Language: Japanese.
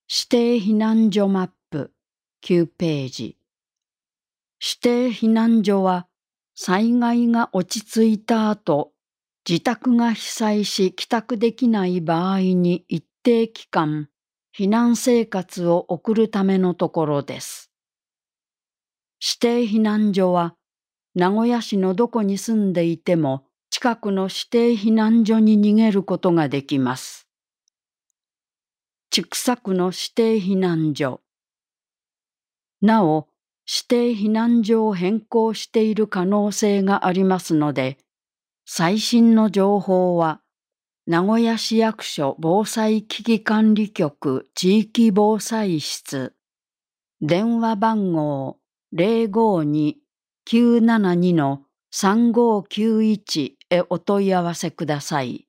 指定避難所マップ9ページ。指定避難所は災害が落ち着いた後、自宅が被災し帰宅できない場合に一定期間、避難生活を送るためのところです。指定避難所は名古屋市のどこに住んでいても近くの指定避難所に逃げることができます。千種区の指定避難所。なお、指定避難所を変更している可能性がありますので、最新の情報は名古屋市役所防災危機管理局地域防災室、電話番号 052-972-3591 へお問い合わせください。